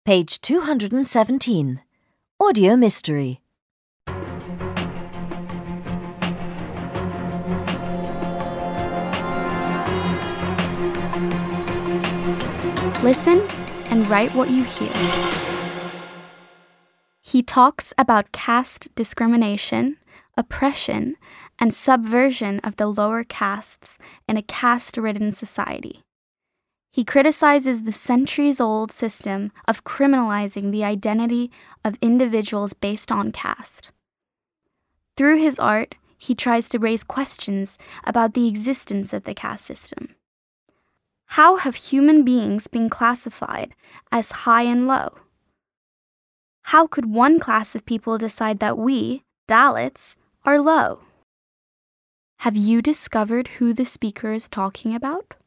Page 217. Audio Mystery. Listen and write what you hear. He talks about caste discrimination, oppression, and subversion of the lower castes in a caste-ridden society. He criticizes the centuries-old system of criminalizing the identity of individuals based on caste. Through his art, he tries to raise questions about the existence of the caste system. How have human beings been classified as high and low? How could one class of people decide that we, Dalits, are low? Have you discovered who the speaker is talking about?